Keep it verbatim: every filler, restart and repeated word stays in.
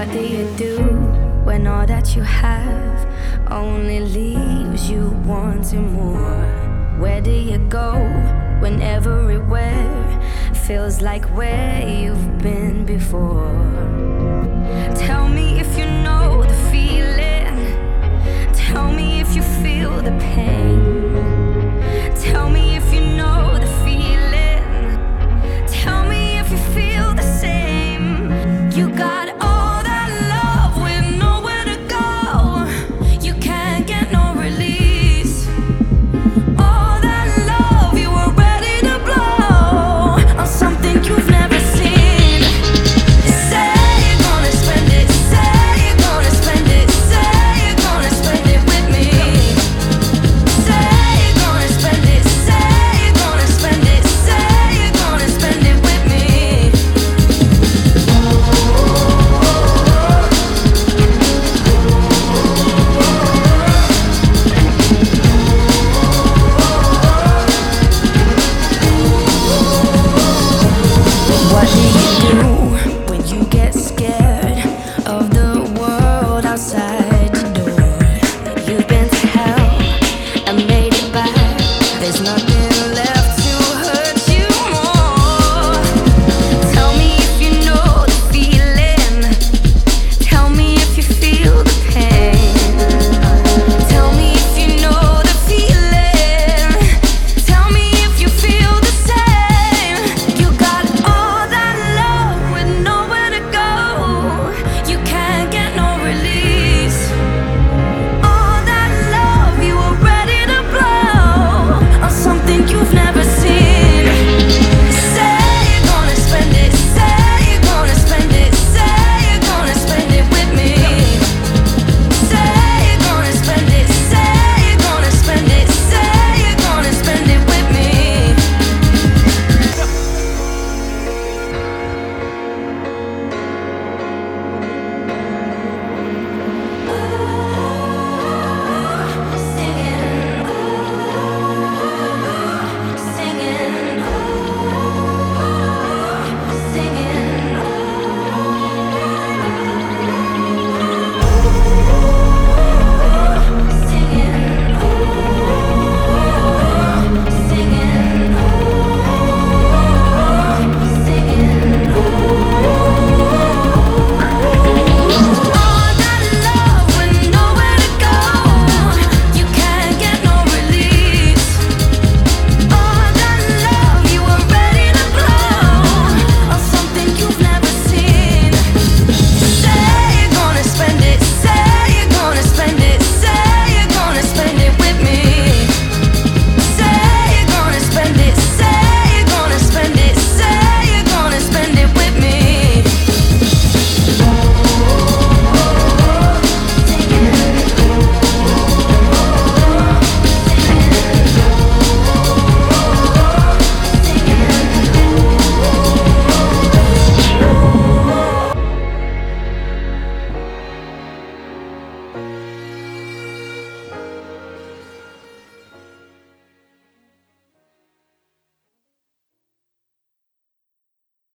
What do you do when all that you have only leaves you wanting more? Where do you go when everywhere feels like where you've been before? Tell me if you know the feeling. Tell me if you feel the pain. Tell me if you know the feeling. Tell me if you feel the same. You got all that love with nowhere to go. You can't get no release. All that love you were ready to blow on something you've never seen. Say you're gonna spend it. Say you're gonna spend it. Say you're gonna spend it with me. Say you're gonna spend it. Say you're gonna spend it. Say you're gonna spend it with me. What do you do when you get scared of the world outside?